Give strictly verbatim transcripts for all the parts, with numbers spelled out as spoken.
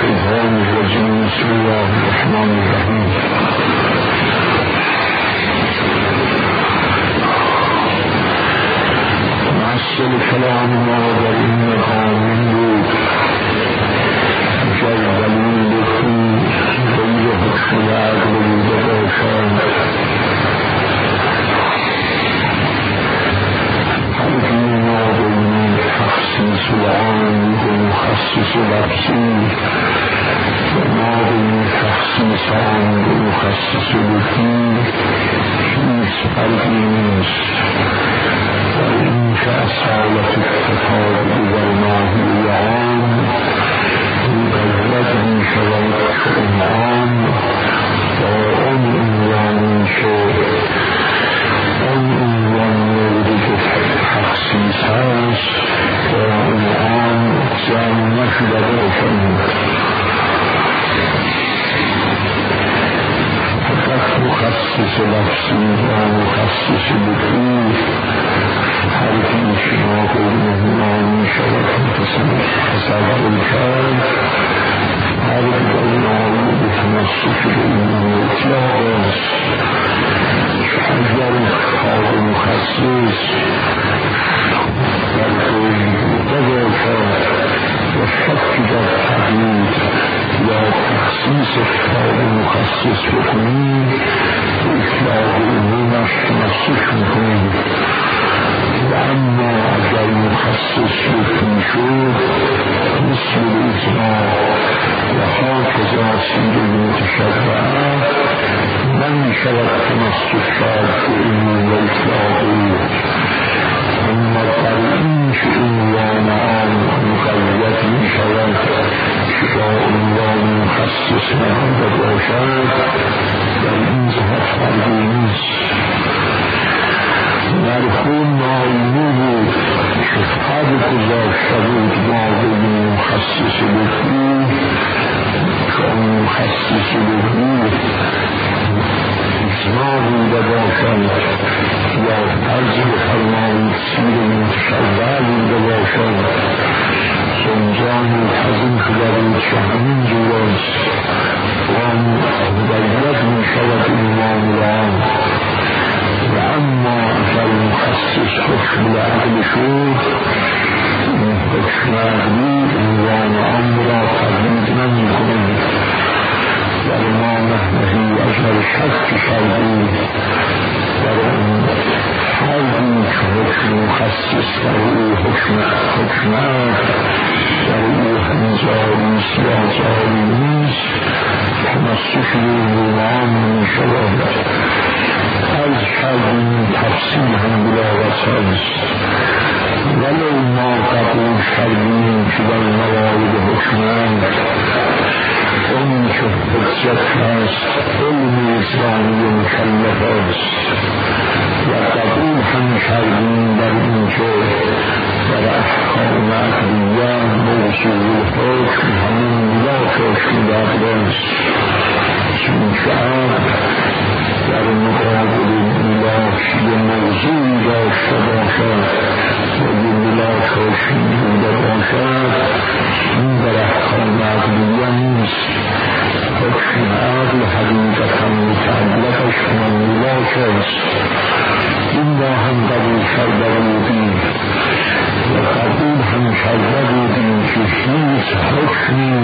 الشيطان الرجيم بسم الله الرحمن الرحيم معسل كلام ما در این مقام بود جلولی لکن غیر حکم و عقل بوده باشند هر ما بین تخصیص و عام و مخصص و لفظی و ما بین تخصیص عام و مخصص و لفظی هیچ فرقی نیست و این که اصالت التفاضل والماهی عام مقید می شود چون عام و آن عنوانی که آن عنوان مورد تخصیص هست و آن عام جمع نشده باشند فقط مخصص لفظی و مخصص لفظی هر که شما قرمه می شود تصور کرد هر دلنامه به تمسک به این اطلاق است اگر کار مخصص در قرمه بوده باشد و شکی در تقیید یا تخصیص کار مخصص بکنید به اطلاق عمومش تمسک میکنید و اما اگر مخصص بکنی شد مثل اجماع و حافظا سیر متشبه من شود تمسک کرد به عموم و اطلاق اما در این که عنوان آن مقید می شود که با عنوان مخصص نهاده باشد در این جهت فرقی نیست مرحوم آینه بود که حد گذاشته بود ما بین مخصص لفظی که آن مخصص لفظی اجماع بوده باشد یا فرض بفرمایید سیر متشبه بوده باشد سنجان تزین شده بود که همین جور است و آن مقید می شود ایمان را و اما اگر مخصص حکم لعقل شد این حکم عقلی عنوان آن را تقلید نمی کنید در ما نحنهی اجل شک کردی در اون حالی که حکم مخصص در او حکم حکم در او هنجاری سیاجاری نیست تمسک عنوان می شود از کردیم تفصیل هم بلاغت است ولو ما قبول کردیم که در موارد حکمند اون که حجت هست علم اسلامی مکلف است و قبول هم کردیم در این که در احکام عقلیه موضوع حکم همین ملاک حکم عقل است چون که در مقابل ملاک یه موضوعی داشته باشد و یه ملاک حکم بوده باشد این در احکام عقلیه نیست حکم عقل حقیقتا متعلقش من ملاک است این را هم قبول کرده بودیم و قبول هم کرده بودیم که هیچ حکمی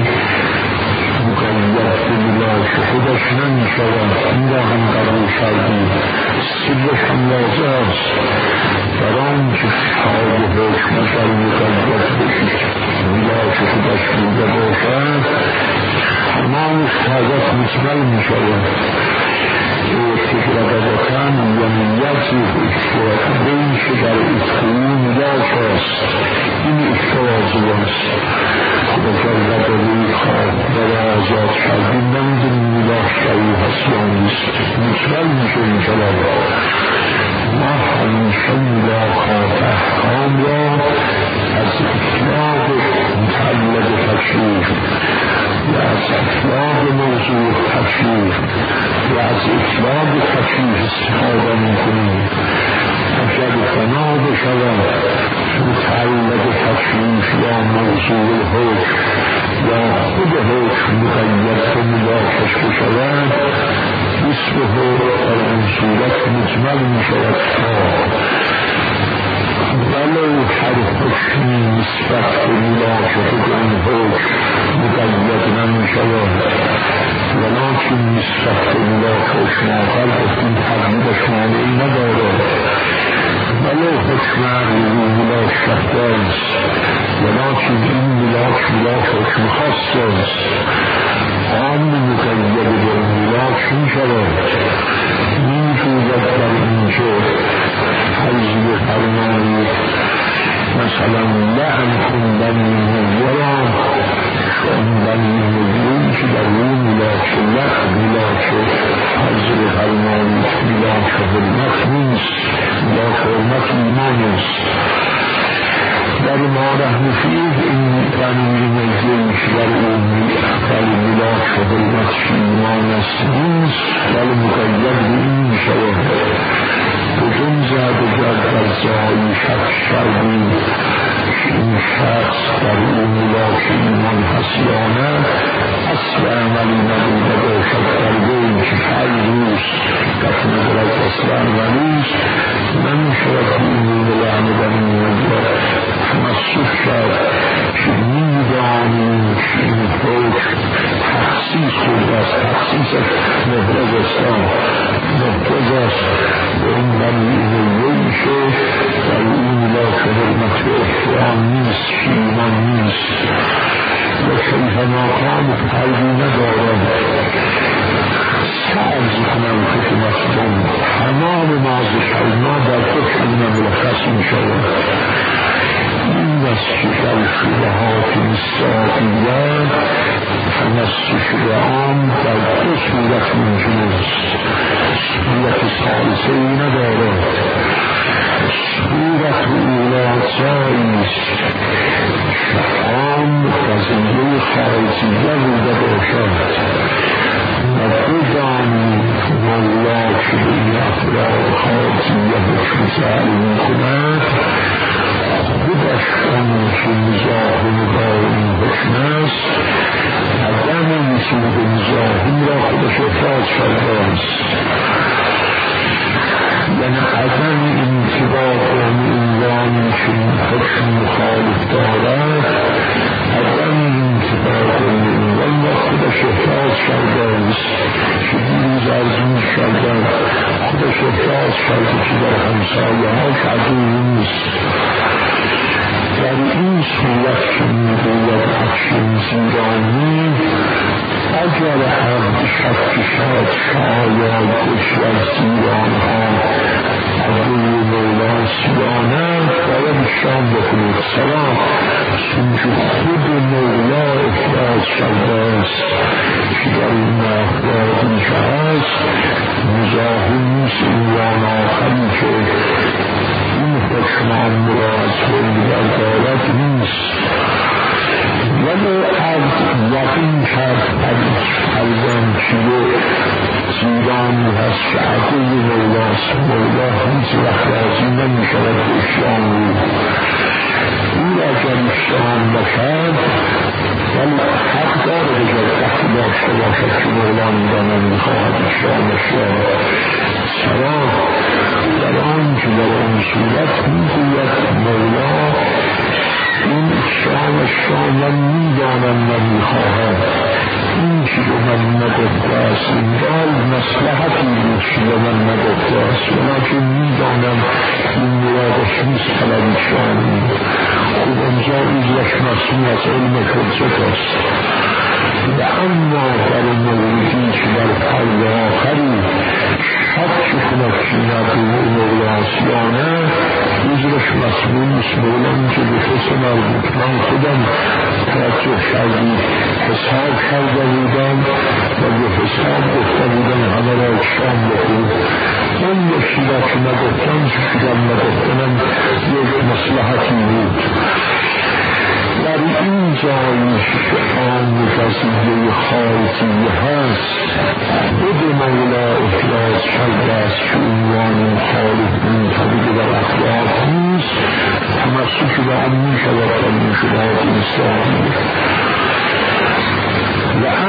مقید به ملاک خودش نمی شود این را هم قبول کردیم سرش هم واضح است در آن که صاحب حکم اگر مقید به ملاک خودش بوده باشد تمام حاجت مشمل می شود استقراراتن یعنی یک بین که در اتقون ملاک است این اتوازی است خدا جلد روی خواه و آزاد کردیم نمیدونیم ملاک شایی هست یا نیست مشمل می شود می شود ما همیشه ملاکات احکام را از اطلاق متعلق تکشیر و از اطلاق موضوع تکشیر و از اطلاق تکشیر استفاده میکنیم اگر بنا بشود متعلق تکشیر یا موضوع حکم یا خود حکم مقید به ملاکش بشود اسمه در اون صورت مجمل می شود ولو هر حکمی نسبت به ملاکش به اون حکم مقید نمی شود ولیکن نسبت به ملاکش ماخر گفتیم تقلیدش مانعی ندارد ولو حکم رو ملاک شخص است ولیکن این ملاک ملاک حکم خاص است آن مقید به اون ملاک می شود می جوید در اینجا حضب فرمانی مثلا لعن کندن ملیران شون بنی ملیون که در اون ملاک لعن ملاک حضب فرمانی ملاک حرمت نیست ملاک حرمت ایمان است در ما رحم فیه این بنی ملیون که در اون ملاک حرمت ایمان است نیست ولی مقید به این شود بدون زد و جد در زایی شخص شرمی این شخص در اون ملاک ایمان هست یا نه اصل عملی نبوده باشد در بین که هر روز دفت نظرت اصل عملیست نمیشود که این ملعنه در این مجرد تمسک شد که میدانیم که این حکم تخصیص خود است تخصیصش محرز اسلام محرز است به این بنی ایمان شد در این ملاک حرمت احترام نیست ایمان نیست و کیف ناکام قلبی ندارد سعرز کنم حکمتون تمام مازش ما در حکم ملخص می شود این است که در شبهات مستعدیت تمسک به آن در دو صورت ممکن است صورت ثالثه ای ندارد صورت اولادزاییست که آن قضیه خارجیه بوده باشد و بدانی مولا که به این افراد خارجیه حکم سهل می کند خودش اون که مزاحم با این حکم است عدم نسبت مزاحم را خودش افراد شده است یعنی عدم انتباه اون عنوانی که این حکم مخالف دارد عدم انتباه اون عنوان را خودش افراد شده است که دیروز ارزون شده خودش افراد شده که در همسایه هاش عدو نیست در این صورت که میگوید اکشن زیرانی اگر هم شک شد شاید کشور زیرانها عدو مولا سیانه باید شام بکنید سلام چونکه خود مولا افراد شده است که در این افرادی که هست مزاحم نیست ایوان آخری که این حکمان مراد بردار دارد نیست ولی از یقین کرد الان چیه زیرانی هست که عدو مولاست مولا هیچ وقت راضی نمی شود به اشیان رو این اگر اشیان باشد ولی حق داره بجای وقتی داشته باشد که مولا میدانم میخواهد اشیان اشیان سلام در آن که در آن صورت میگوید مولا این شام شام من میدانم نمیخواهم این که به من نگفته است این دال مصلحتی بود که به من نگفته است ولیکن میدانم این مرادش نیست طلب شامی خود انجا ایزش مسئول از علم حجت است و اما در موردی که در حال آخری شک کند که ندوه مولاسیانه ایزش مسئول نیست مولان که به کس مربوط من خودم توجه کردی حساب کرده بودم و به حساب گفته بودم همه را شام بکنم اون یکی را که نگفتم شکرم نگفتنم یک مصلحتی بود در این جایی که آن قضیه خارجی هست خود مولا افراز شده است که عنوان مخالف منطبق در اخلاق نیست تمسک به آن می شود در مشبهات اسلامی و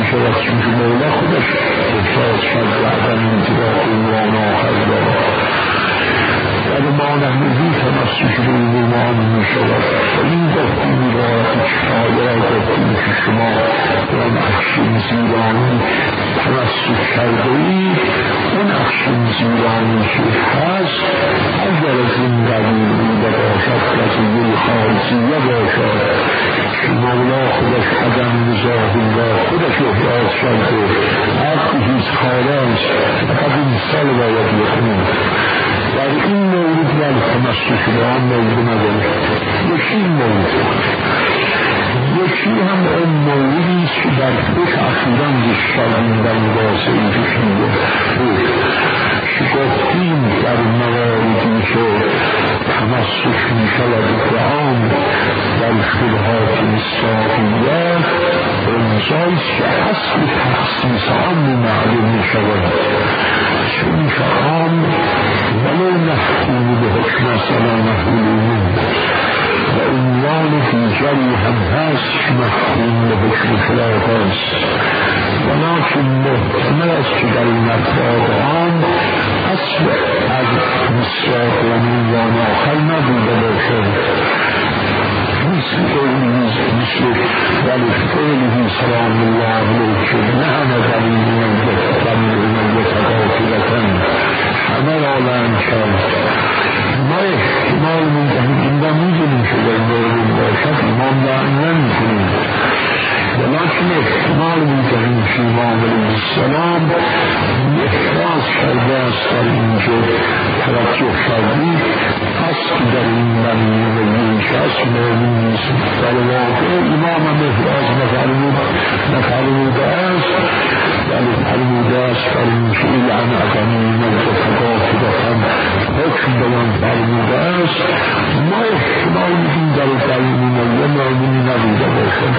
شود چون که مولا خودش احساس شد و عدم انتباه عنوان آخر دارد و ما نحنهی تمسک به عنوان می شود و این گفتیم را اشتاده را گفتیم که شما اون اخشن زیرانی تمسک کرده اید اون اخشن زیرانی که هست اگر از این قبیل بوده باشد که از این خالصیه باشد که مولا خودش عدم مزاحم را خودش احراز کرده حقی هیچ خالص فقط این سال باید بکنیم در این مورد و تمسک به آن مورد نداره یکی مورد یکی هم اون موردی است که در فکر اخیرا دشترین در مباحثه این کشیده که گفتیم در مواردی که تمسک می شود به آن در شبهات مصداقیه اونجاییست که اصل تخصیص آن معلوم می شود چون که آن ولو محکوم به حکم اصلا محلومون و عنوان دیگری هم هست که محکوم به حکم خلاف است ولکن محتمل است که در این افراد آن اصل از مصداق و عنوان آخر نبوده باشد مثل قوله مثل ولی قوله سلام الله علیه که نه همه در این یتقاتلتن همه را لعن کرد ما احتمال میدهیم این را میدونیم که در مورد باشد امام لعن نمی کنیم ولیکن احتمال میدهیم که امام علیه السلام احراز کرده است در اینجا توجه کردید پس که در این معنی و یک از معنی نیست در واقع امام هم احراز نفرموده است ولی فرموده است در این که لعن اقامین و تقاتلتن حکم بیان فرموده است ما احتمال میدیم در این معنی نبوده باشد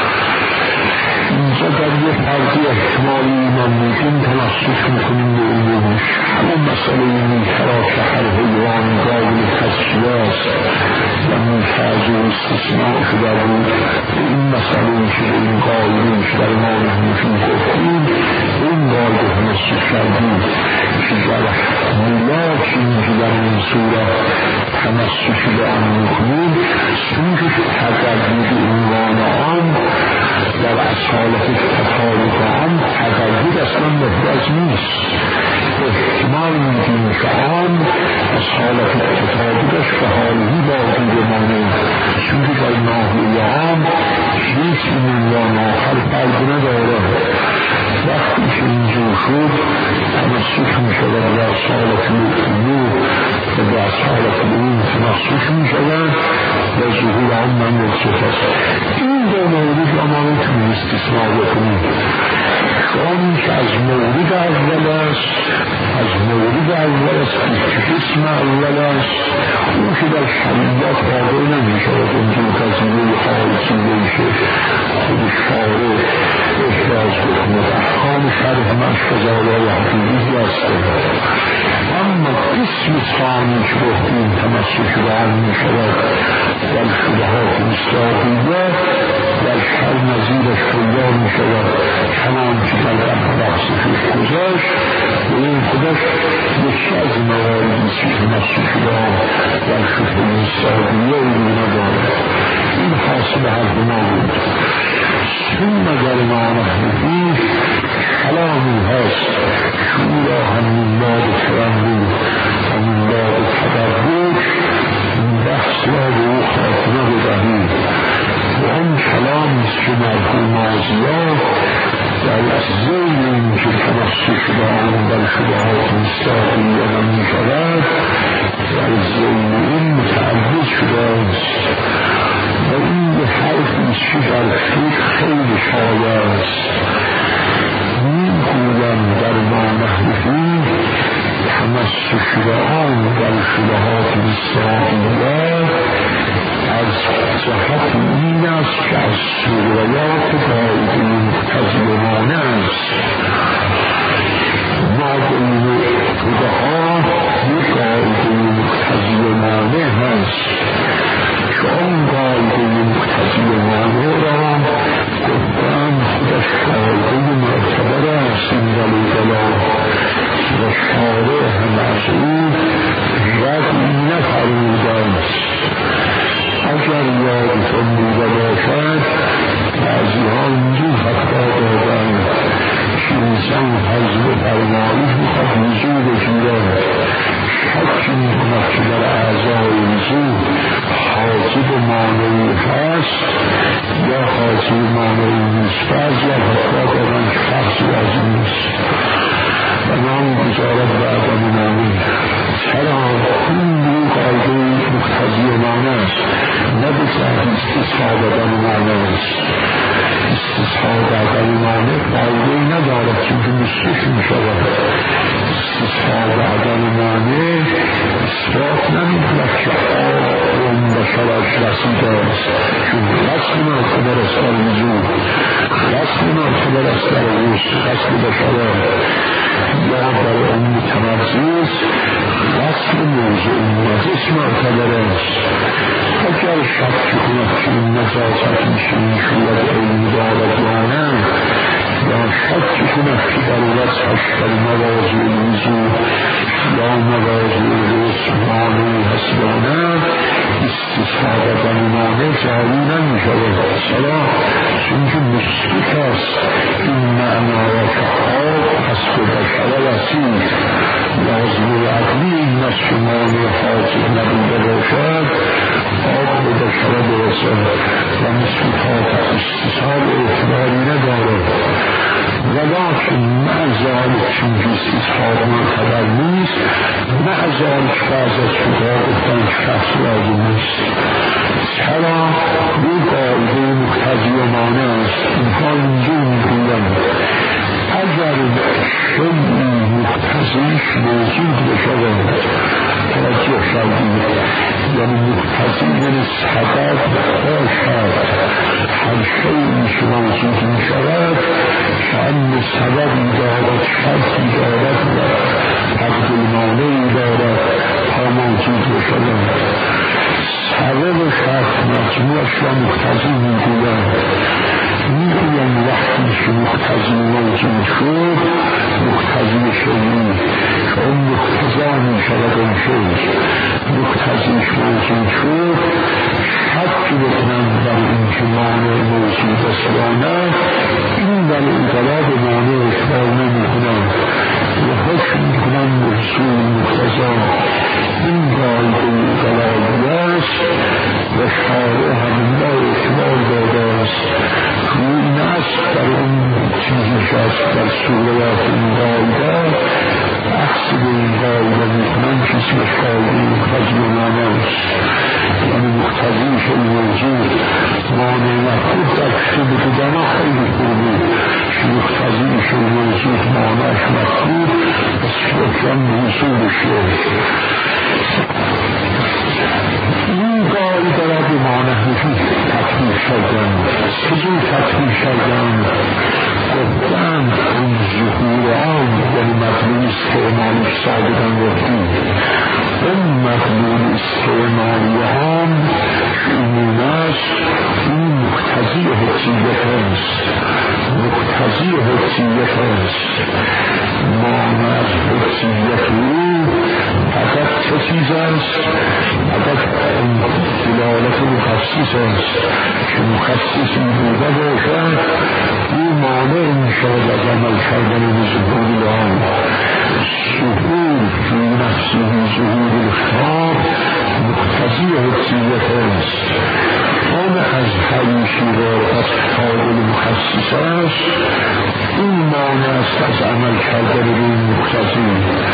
اینجا در یک فرضی احتمالی ایمان میکنیم تمسک میکنیم به علومش اون مسئله اینی کرا شهر حیوان قابل تصفیه است و میفرض و استثناء شده بود این مسئله که این قابلش در مال همشون گفتیم این قابل تمسک کردیم که در ملاک اینکه در این صورت تمسک به آن میکنیم چون که تقدید عنوان آن در اصالت تطابق آن تغییر اصلا محرز نیست احتمال میدیم که آن اصالت تطابقش به حالی باقی بمانه چون که در ناحیه آن هیچ عنوان آخر فرق نداره وقتی که اینجور شد تمسک میشود به اصالت القلوب و به اصالت العلوم تمسک میشود و ظهور آن مملکت است این دو مورد ما میتونیم استثناء بکنیم چون که از مورد اول است از مورد اول است که اسم اول است اون که در شریعت واقع نمیشود اونجور که از روی خالصی بشه خود شارع احراز بکنه احکام شرع همش فضایای حقیقی است اما اسم ثانی که گفتیم تمسک به آن میشود در شبهات مصداقیه در شر نظیرش پیدا میشود چنان که در بحثش گذاشت و این خودش یکی از مواردی که تمسک به آن در شبه مصداقیه او ندارد این حاصل حرف ما بود ثم در ما نحنهی کلامی هست شعور همین باب کرم بود همین باب خبر بود این بحث را به او خاتمه بدهیم و آن کلامیست که مرحوم ماضیات در زیر این که تمسک به آن در شبهات مصداقیه نمی شود در زیر این متعرض شده است و این به حرفیست که در فکر خیلی شایع است میگویم در ما نحنهی تمسک به آن در شبهات مصداقیه از جهت این است که از سوریات قاعده مقتضیانه است ما بین فقها یک قاعده مقتضیانه هست که آن قاعده مقتضیانه را گفتن خودش قاعده شخصی مانعی نیست. بعضی از افراد دارن شخصی لازم نیست و نام گذارد به عدم مانع. چرا؟ این دو قاعده مقتضی مانع است، نه به جهت استصحاب عدم مانع است. استصحاب عدم مانع قاعده‌ای ندارد چون مشکش میشود. استصحاب عدم مانع اثبات نمی‌کند که آن بشرش رسیده است، چون رسم معتبر است در وجود، رسم معتبر است در وجود، رسم بشره یا در آن متمرزیز رسم موضوع نجس معتبر است. اگر شک کند که این نجاست میشین شود علم دارد یا نه، یا شک کند که در وصفش در موازی وجود یا موازی رسمانه هست یا نه، استصحاب عدم مانع جاری نمیشود. چرا؟ چون که مشکک است این معنا را که آب حسب بشر رسید، لازم عقلی این است که مانع حاضر نبوده باشد، آب به بشر برسد و مشککات استصحاب اعتباری ندارد. ولیکن معذال چون استصحاب معتبر نیست، معذال که بعض از فقها گفتن شخص لازم نیست. چرا؟ این قاعده مقتضی مانع است. اینها اینجور میگویند اگر شیئی مقتضیش موجود بشود، توجه شدید، یعنی مقتضی یعنی سبب باشد، هر شیئی که موجود میشود شأن سببی دارد، شرطی دارد و حق المانعی دارد تا موجود بشود. سبب و شرط مجموعش را مقتضی میگویند. میگویند وقتی که مقتضی موجود شد، مقتضی شدی که اون مقتضا میشود اون شد، مقتضیش موجود شد، شک بکنند در این که مانع موجود است یا نه، این در انقلاب مانع اکبار نمی کنند و حکم کنند محصول مقتضا. این قاعده انقلابی است و شارع همین را اکبار داده است. این است در اون چیزی که است در صورت این قاعده عکس به این قاعده می کنند که اسمش قاعده مقتضی مانع است، یعنی مقتضیش موجود مانع مفهوم در کتب قدما خیلی خوبی که مقتضیش موجود مانعش مفهوم از شکرم حصول شد. این قاعده را به مانع تطبیق شدن. چجور تطبیق شدن؟ گفتن اون ظهور آن یعنی مضمون استعمالیش سابقا گفتیم، اون مضمون استعمالی آن این است، این مقتضی حجیت است، مقتضی حجیت است. مانع از حجیت او فقط چه چیز است؟ فقط دلالت مخصص است که مخصصی بوده باشد او مانع میشود از عمل کردن ظهور آن. ظهور فی نفسه ظهور الخطاب مقتضی حجیت است. آن از حیشی را از قابل مخصص است، این مانع است از عمل کردن این مقتضی.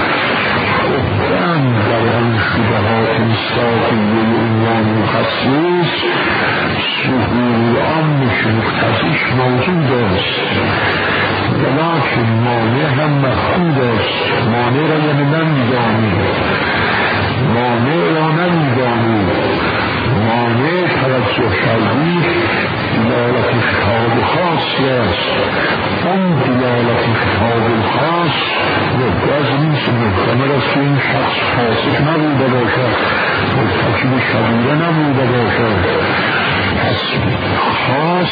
گفتن در آن شبهات ساقیه عنوان مخصص ظهور آن که مقتضیش موجود است، ولیکن مانع هم مفقود است. مانع را یعنی نمیدانی، مانع را نمیدانی. مانع توجه شدی دلالت خطاب خاصی است. اون دلالت خطاب خاص مبرز نیست، محتمل است که این شخص فاسق نبوده باشد، مرتکب شبیه نبوده باشد. پس خاص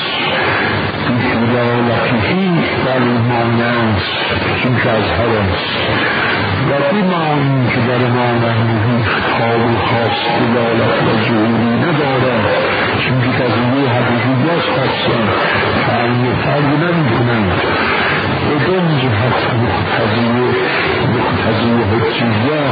دلالتی در مانع است چون که از هر است و بیمانی که در مانع مهی خطاب خاص دلالت و ظهوری ندارد چون که از این حقیقی است خاصن تعیین فرد نمی کنند. بدون جهت مقتضی مقتضی حجیه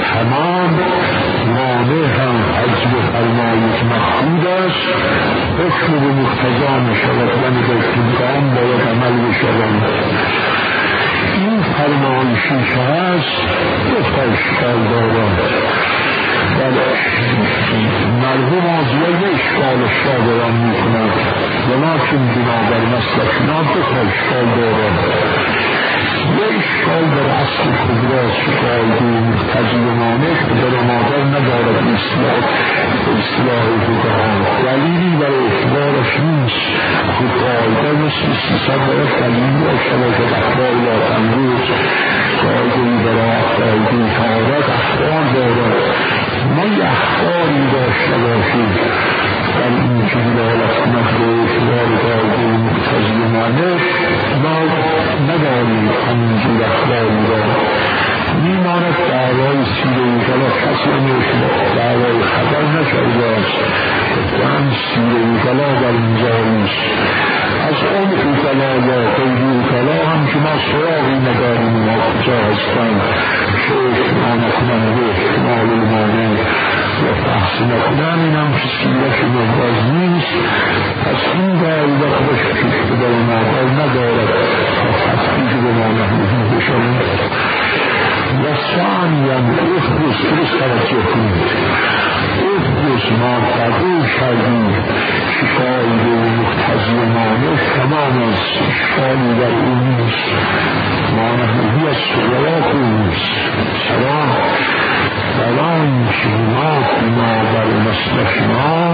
تمام مانع هم عجب فرمایت مخفود است، حکم حکم به مقتضا می شود و نگفتگان باید عمل بشوند. این فرمایشی که هست گفت اشکال دارد و مردم آزیای اشکالش را بیان می کند ولیکن بنابر مسلکنا دو اشکال دارد. یه اشکال در اصل کبراس که قاعده مقتضی مانع در مادر ندارد اصلاح اصلاح فقهان دلیلی برای اعتبارش نیست. خود قاعده مثل سیصد باید دلیل داشته باشد. اخبار لا تنبوز قاعدهی برای قاعده تارد اخبار دارد. ما یه اخباری داشته باشیم در این که دلالت کند به اعتبار قاعده مقتضی مانع ما نداریم همینجور اخباری دارد. میماند دعوای سیره ایقلا کسی نمیشد دعوای خبر نکرده است و هم سیره ایقلا در اینجا نیست. از اون ایقلا یا غیر ایقلا هم که ما سراغی نداریم ما کجا هستند که احتما نکنن و احتمال المانه و بحث نکنن این هم که سیره که محباز نیست. پس این دعوی خودش کشت در مادر ندارد و تطبیق به ما نهیدی بشنید و ثانیا اخلص درست توجه کنید اخلص ما قبول کردیم که قاعده مقتضی مانع تمام از اشکالی در او نیست. مانعی از سوالات او نیست. چرا؟ برای که ما بنابر مسلک ما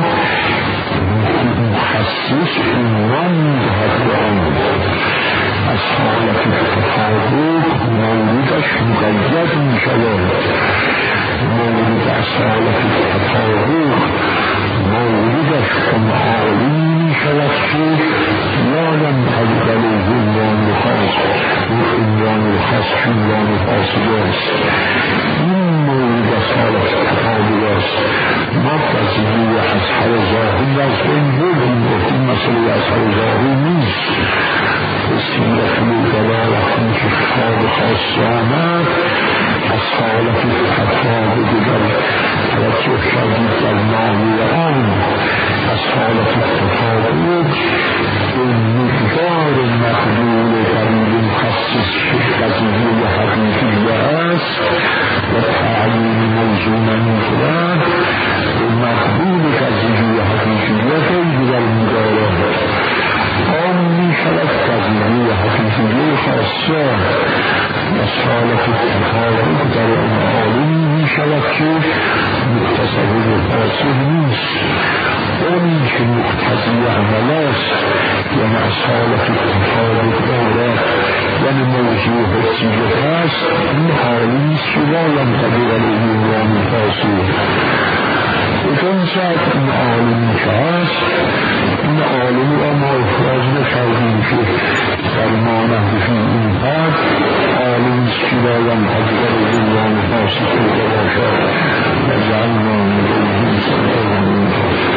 مخصص عنوان میدهد به آن از حالت تفاوت موردش مقید می شود. مورد از حالت تفاوت موردش کمعالی می شود که یادم تبدل عنوان خاص و عنوان خاص که عنوان فاسد است. این مورد از حالت تفاوت است. ما قضیه از هر ظاهری از این بودیم و این مسئله از هر ظاهری نیست. بسیارت میگلا وقتی که خطاب خاص آمد از حالت تفاوت در توجه شدید در نامی آن از حالت تفاوت به مقدار مقبول دلیل مخصص که قضیه حقیقی است و تعیین موضوع نمی‌کند به مقبول قضیه حقیقی غیر در مدارد آن می شود قضیه حقیقی خاصه از حالت تفاوت در آن عالمی می شود که متصور فاسد نیست. اونی که مقتضی عمل است یعنی از حالت تفاوت دارد یعنی موضوع حسیت هست این حالی است که لا ینطبق علیه عنوان فاسد. بکن ساعت این عالمی که هست این عالمی را ما افراز نکردیم که در مانه بشین این حد عالمی است که لا ینطبق علیه عنوان فاسد باشد و جعلنا من غیره سمعا و